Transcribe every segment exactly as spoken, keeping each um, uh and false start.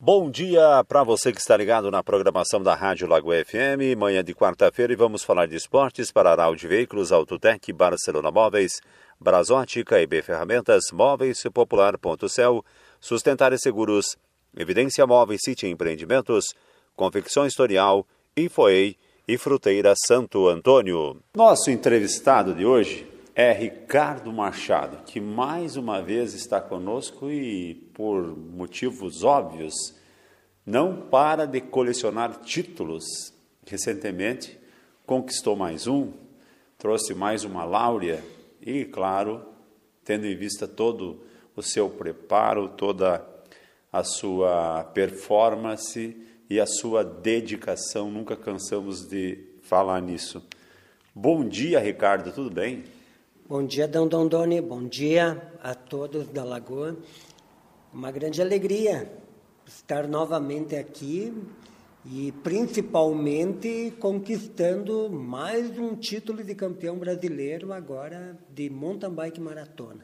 Bom dia para você que está ligado na programação da Rádio Lagoa F M, manhã de quarta-feira, e vamos falar de esportes para Aral de Veículos, Autotec, Barcelona Móveis, Brasótica, I B Ferramentas, Móveis, Popular, Ponto Céu, Sustentar e Seguros, Evidência Móveis, City Empreendimentos, Confecções Torial, Infoei e Fruteira Santo Antônio. Nosso entrevistado de hoje é Ricardo Machado, que mais uma vez está conosco e, por motivos óbvios, não para de colecionar títulos. Recentemente conquistou mais um, trouxe mais uma Láurea e, claro, tendo em vista todo o seu preparo, toda a sua performance e a sua dedicação, nunca cansamos de falar nisso. Bom dia, Ricardo, tudo bem? Bom dia, Dom Dondoni, bom dia a todos da Lagoa. Uma grande alegria estar novamente aqui e principalmente conquistando mais um título de campeão brasileiro agora de mountain bike maratona.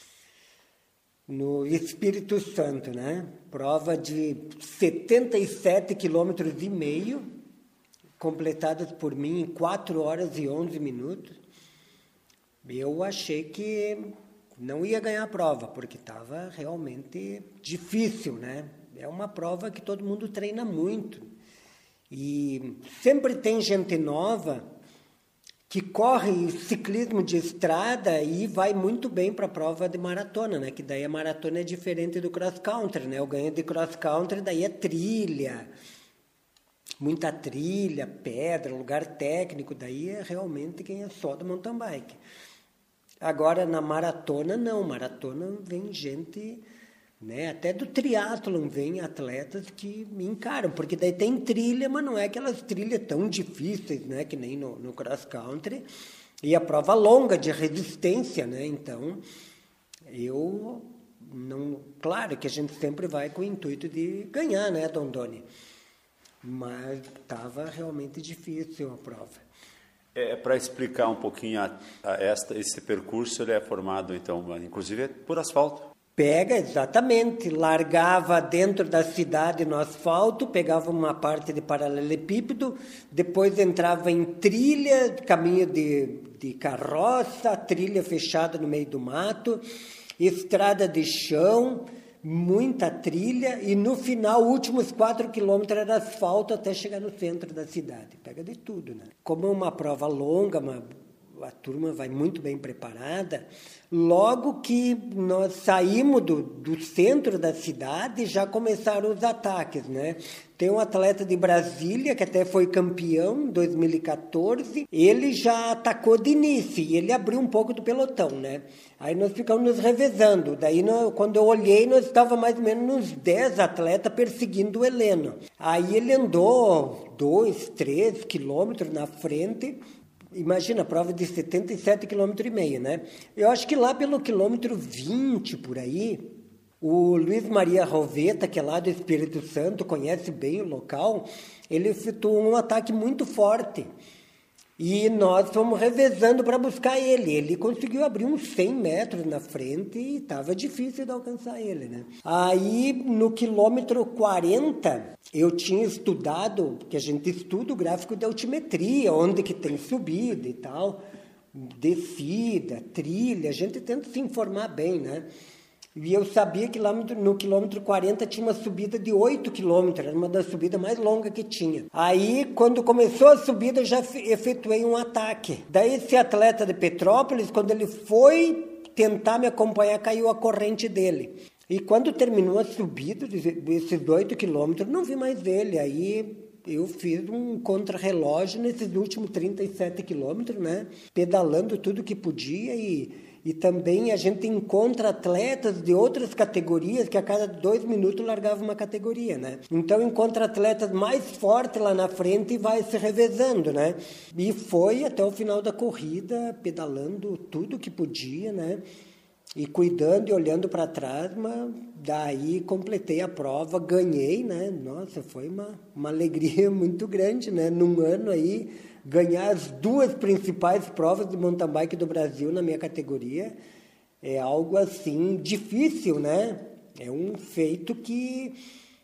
No Espírito Santo, né? Prova de setenta e sete quilômetros e meio, completadas por mim em quatro horas e onze minutos. Eu achei que não ia ganhar a prova, porque estava realmente difícil, né? É uma prova que todo mundo treina muito. E sempre tem gente nova que corre ciclismo de estrada e vai muito bem para a prova de maratona, né? Que daí a maratona é diferente do cross country, né? O ganho de cross country daí é trilha, muita trilha, pedra, lugar técnico, daí é realmente quem é só do mountain bike. Agora, na maratona, não. Maratona vem gente, né, até do triatlon vem atletas que me encaram, porque daí tem trilha, mas não é aquelas trilhas tão difíceis, né, que nem no, no cross country, e a prova longa de resistência, né, então, eu não... Claro que a gente sempre vai com o intuito de ganhar, né, Dondoni? Mas estava realmente difícil a prova. É, para explicar um pouquinho a, a esta, esse percurso, ele é formado, então, inclusive, é por asfalto. Pega, exatamente. Largava dentro da cidade no asfalto, pegava uma parte de paralelepípedo, depois entrava em trilha, caminho de, de carroça, trilha fechada no meio do mato, estrada de chão, muita trilha, e no final, últimos quatro quilômetros era asfalto até chegar no centro da cidade. Pega de tudo, né? Como é uma prova longa, uma, a turma vai muito bem preparada, logo que nós saímos do, do centro da cidade, já começaram os ataques, né? Tem um atleta de Brasília, que até foi campeão em dois mil e quatorze, ele já atacou de início, e ele abriu um pouco do pelotão, né? Aí nós ficamos nos revezando, daí nós, quando eu olhei, nós estávamos mais ou menos uns dez atletas perseguindo o Heleno. Aí ele andou dois, três quilômetros na frente. Imagina, a prova de setenta e sete quilômetros e meio, né? Eu acho que lá pelo quilômetro vinte, por aí, o Luiz Maria Roveta, que é lá do Espírito Santo, conhece bem o local, ele efetuou um ataque muito forte. E nós fomos revezando para buscar ele. Ele conseguiu abrir uns cem metros na frente e estava difícil de alcançar ele, né? Aí, no quilômetro quarenta, eu tinha estudado, que a gente estuda o gráfico de altimetria, onde que tem subida e tal, descida, trilha, a gente tenta se informar bem, né? E eu sabia que lá no quilômetro quarenta tinha uma subida de oito quilômetros, era uma das subidas mais longas que tinha. Aí, quando começou a subida, eu já efetuei um ataque. Daí, esse atleta de Petrópolis, quando ele foi tentar me acompanhar, caiu a corrente dele. E quando terminou a subida desses oito quilômetros, não vi mais ele. Aí eu fiz um contrarrelógio nesses últimos trinta e sete quilômetros, né? Pedalando tudo que podia e... E também a gente encontra atletas de outras categorias que a cada dois minutos largava uma categoria, né? Então encontra atletas mais fortes lá na frente e vai se revezando, né? E foi até o final da corrida, pedalando tudo que podia, né? E cuidando e olhando para trás, mas daí completei a prova, ganhei, né? Nossa, foi uma, uma alegria muito grande, né? Num ano aí, ganhar as duas principais provas de mountain bike do Brasil na minha categoria é algo assim difícil, né? É um feito que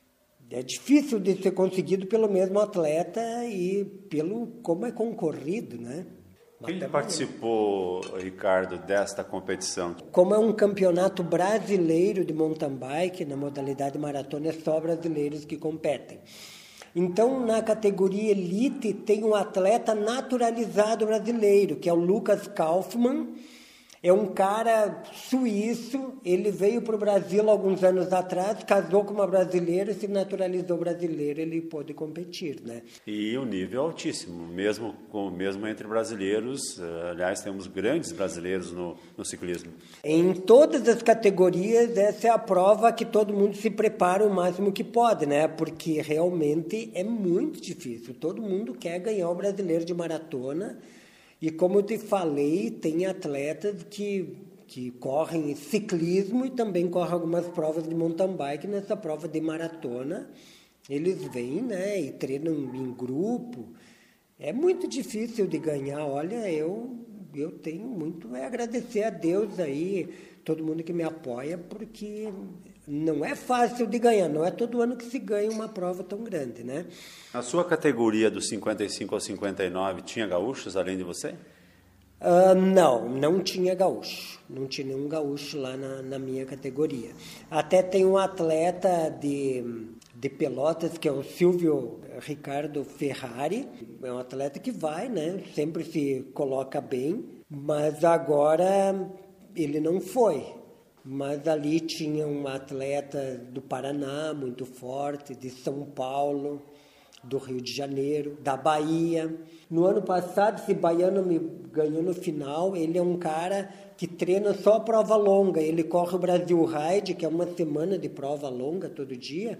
é difícil de ser conseguido pelo mesmo atleta e pelo como é concorrido, né? Quem participou, Ricardo, desta competição? Como é um campeonato brasileiro de mountain bike, na modalidade maratona, é só brasileiros que competem. Então, na categoria elite, tem um atleta naturalizado brasileiro, que é o Lucas Kaufmann. É um cara suíço, ele veio para o Brasil alguns anos atrás, casou com uma brasileira, se naturalizou brasileiro, ele pôde competir, né? E o nível altíssimo, mesmo, com, mesmo entre brasileiros, aliás, temos grandes brasileiros no, no ciclismo. Em todas as categorias, essa é a prova que todo mundo se prepara o máximo que pode, né? Porque realmente é muito difícil, todo mundo quer ganhar o brasileiro de maratona. E como eu te falei, tem atletas que, que correm ciclismo e também correm algumas provas de mountain bike. Nessa prova de maratona, eles vêm, né, e treinam em grupo. É muito difícil de ganhar. Olha, eu, eu tenho muito a agradecer a Deus aí, todo mundo que me apoia, porque não é fácil de ganhar, não é todo ano que se ganha uma prova tão grande, né? A sua categoria dos cinquenta e cinco aos cinquenta e nove tinha gaúchos além de você? Uh, não, não tinha gaúcho. Não tinha nenhum gaúcho lá na, na minha categoria. Até tem um atleta de, de Pelotas, que é o Silvio Ricardo Ferrari. É um atleta que vai, né? Sempre se coloca bem, mas agora ele não foi. Mas ali tinha um atleta do Paraná, muito forte, de São Paulo, do Rio de Janeiro, da Bahia. No ano passado, esse baiano me ganhou no final. Ele é um cara que treina só prova longa. Ele corre o Brasil Ride, que é uma semana de prova longa todo dia.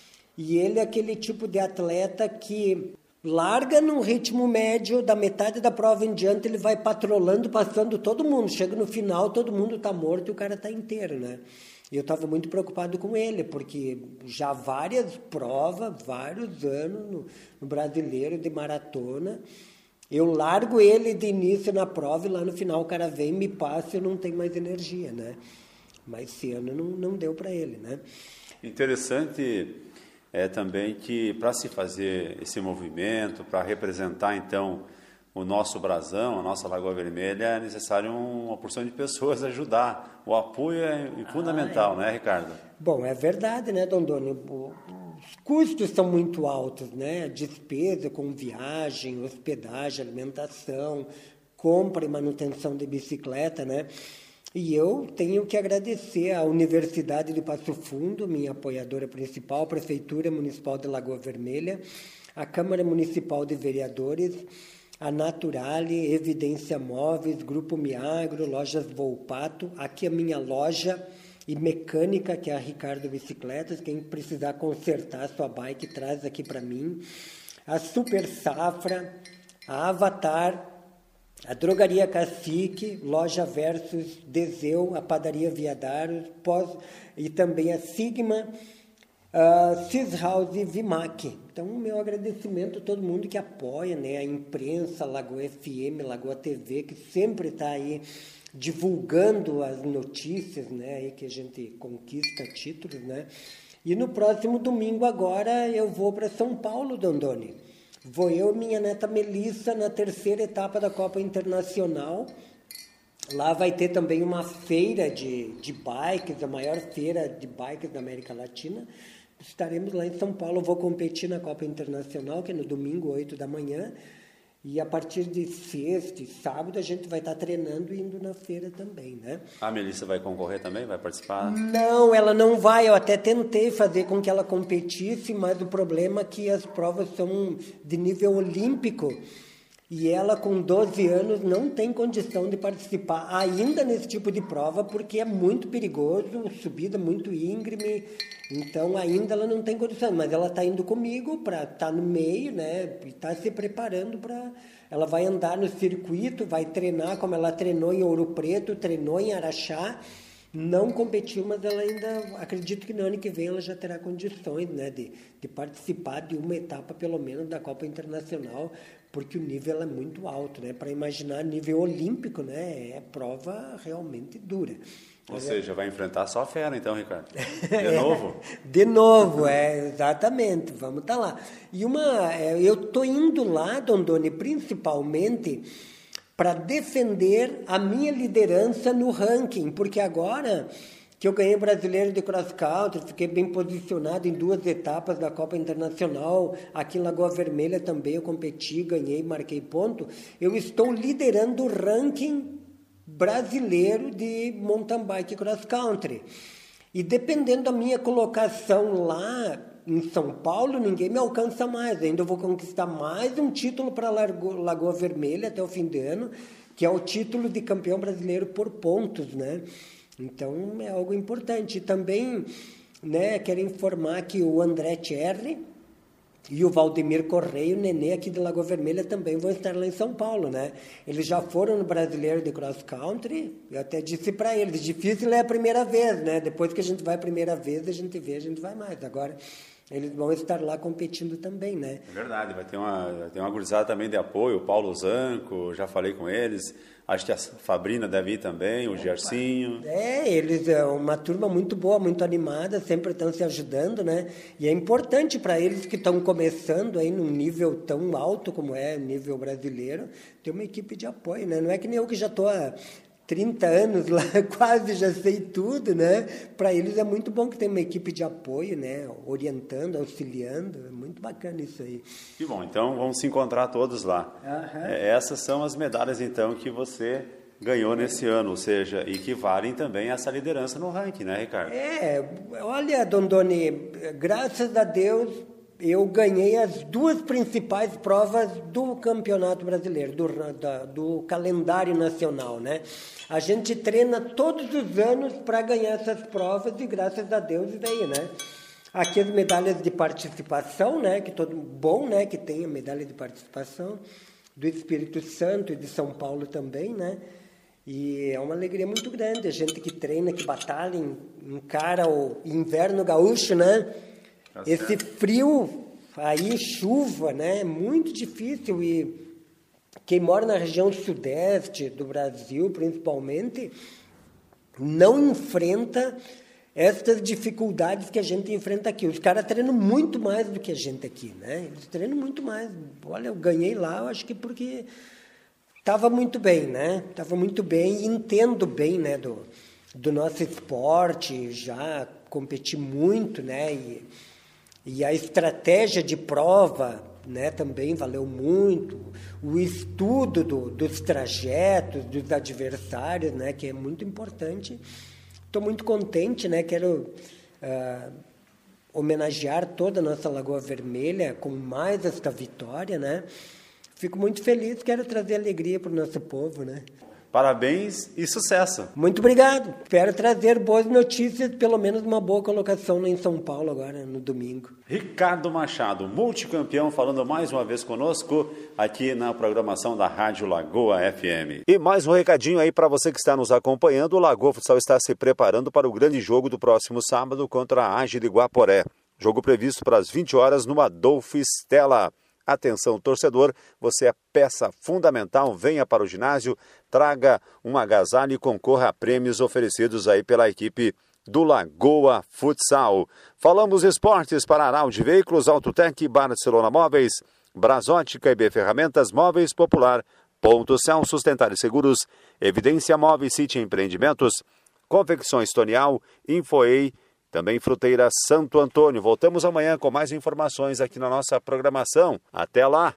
E ele é aquele tipo de atleta que larga num ritmo médio, da metade da prova em diante, ele vai patrolando, passando todo mundo. Chega no final, todo mundo está morto e o cara está inteiro, né? E eu estava muito preocupado com ele, porque já várias provas, vários anos no, no brasileiro de maratona, eu largo ele de início na prova e lá no final o cara vem, me passa e eu não tenho mais energia, né? Mas esse ano não, não deu para ele, né? Interessante é também que para se fazer esse movimento, para representar então o nosso brasão, a nossa Lagoa Vermelha, é necessário uma porção de pessoas ajudar. O apoio é fundamental, ah, é. né, Ricardo? Bom, é verdade, né, Dondoni? Os custos são muito altos, né? Despesa com viagem, hospedagem, alimentação, compra e manutenção de bicicleta, né? E eu tenho que agradecer à Universidade de Passo Fundo, minha apoiadora principal, a Prefeitura Municipal de Lagoa Vermelha, a Câmara Municipal de Vereadores, a Naturale, Evidência Móveis, Grupo Miagro, Lojas Volpato, aqui a minha loja e mecânica, que é a Ricardo Bicicletas. Quem precisar consertar a sua bike, traz aqui para mim. A Super Safra, a Avatar, a Drogaria Cacique, Loja Versus, Deseu, a Padaria Viadários, pós, e também a Sigma, uh, Cis House e Vimac. Então, meu agradecimento a todo mundo que apoia, né? A imprensa, Lagoa F M, Lagoa T V, que sempre está aí divulgando as notícias, né? Aí que a gente conquista títulos, né? E no próximo domingo agora eu vou para São Paulo, Dondoni. Vou eu e minha neta Melissa na terceira etapa da Copa Internacional. Lá vai ter também uma feira de, de bikes, a maior feira de bikes da América Latina. Estaremos lá em São Paulo, vou competir na Copa Internacional, que é no domingo, oito da manhã. E a partir de sexta e sábado a gente vai estar treinando e indo na feira também, né? A Melissa vai concorrer também? Vai participar? Não, ela não vai. Eu até tentei fazer com que ela competisse, mas o problema é que as provas são de nível olímpico. E ela, com doze anos, não tem condição de participar ainda nesse tipo de prova, porque é muito perigoso, subida muito íngreme, então ainda ela não tem condição. Mas ela está indo comigo para estar tá no meio, né? E está se preparando para... Ela vai andar no circuito, vai treinar como ela treinou em Ouro Preto, treinou em Araxá, não competiu, mas ela ainda, acredito que no ano que vem ela já terá condições, né, de, de participar de uma etapa, pelo menos, da Copa Internacional, porque o nível é muito alto, né? Para imaginar nível olímpico, né? É prova realmente dura. Ou seja, vai enfrentar só a fera então, Ricardo. De novo? De novo, é, exatamente. Vamos estar lá. E uma, é, eu estou indo lá, Dondoni, principalmente para defender a minha liderança no ranking, porque agora que eu ganhei o Brasileiro de Cross Country, fiquei bem posicionado em duas etapas da Copa Internacional, aqui em Lagoa Vermelha também eu competi, ganhei, marquei ponto, eu estou liderando o ranking brasileiro de mountain bike cross country. E dependendo da minha colocação lá em São Paulo, ninguém me alcança mais. Ainda eu vou conquistar mais um título para Lagoa Vermelha até o fim de ano, que é o título de campeão brasileiro por pontos, né? Então é algo importante. E também, né, quero informar que o André Thierry e o Valdemir Correia, o Nenê aqui de Lagoa Vermelha, também vão estar lá em São Paulo, né? Eles já foram no Brasileiro de Cross Country, eu até disse para eles, difícil é a primeira vez, né? Depois que a gente vai a primeira vez, a gente vê, a gente vai mais. Agora, eles vão estar lá competindo também, né? É verdade, vai ter uma, vai ter uma gurizada também de apoio, o Paulo Zanco, já falei com eles, acho que a Fabrina deve ir também, o Gercinho. É, eles é uma turma muito boa, muito animada, sempre estão se ajudando, né? E é importante para eles que estão começando aí num nível tão alto como é o nível brasileiro, ter uma equipe de apoio, né? Não é que nem eu que já estou há trinta anos lá, quase já sei tudo, né? Para eles é muito bom que tem uma equipe de apoio, né? Orientando, auxiliando, é muito bacana isso aí. Que bom, então vamos se encontrar todos lá. Uhum. É, essas são as medalhas, então, que você ganhou nesse ano, ou seja, e que valem também essa liderança no ranking, né, Ricardo? É, olha, Dondoni, graças a Deus, eu ganhei as duas principais provas do Campeonato Brasileiro, do, da, do calendário nacional, né? A gente treina todos os anos para ganhar essas provas e graças a Deus veio, né? Aqui as medalhas de participação, né? Que todo bom, né? Que tem a medalha de participação do Espírito Santo e de São Paulo também, né? E é uma alegria muito grande, a gente que treina, que batalha, encara o inverno gaúcho, né? Tá Esse certo. Frio, aí chuva, né? É muito difícil e quem mora na região sudeste do Brasil, principalmente, não enfrenta essas dificuldades que a gente enfrenta aqui. Os caras treinam muito mais do que a gente aqui, né? Eles treinam muito mais. Olha, eu ganhei lá, eu acho que porque estava muito bem, né? Estava muito bem e entendo bem, né, do, do nosso esporte, já competi muito, né? E, e a estratégia de prova, né, também valeu muito. O estudo do, dos trajetos, dos adversários, né, que é muito importante. Estou muito contente, né? Quero uh, homenagear toda a nossa Lagoa Vermelha com mais esta vitória, né? Fico muito feliz, quero trazer alegria para o nosso povo, né? Parabéns e sucesso. Muito obrigado. Espero trazer boas notícias, pelo menos uma boa colocação lá em São Paulo agora, no domingo. Ricardo Machado, multicampeão, falando mais uma vez conosco aqui na programação da Rádio Lagoa F M. E mais um recadinho aí para você que está nos acompanhando. O Lagoa Futsal está se preparando para o grande jogo do próximo sábado contra a Águila de Guaporé. Jogo previsto para as vinte horas no Adolfo Stella. Atenção, torcedor, você é peça fundamental, venha para o ginásio, traga um agasalho e concorra a prêmios oferecidos aí pela equipe do Lagoa Futsal. Falamos esportes para Araude Veículos, Autotec, Barcelona Móveis, Brasótica e B Ferramentas, Móveis Popular, Ponto Céu, Sustentar e Seguros, Evidência Móveis, City Empreendimentos, Confecções Tonial, Infoei, também Fruteira Santo Antônio. Voltamos amanhã com mais informações aqui na nossa programação. Até lá!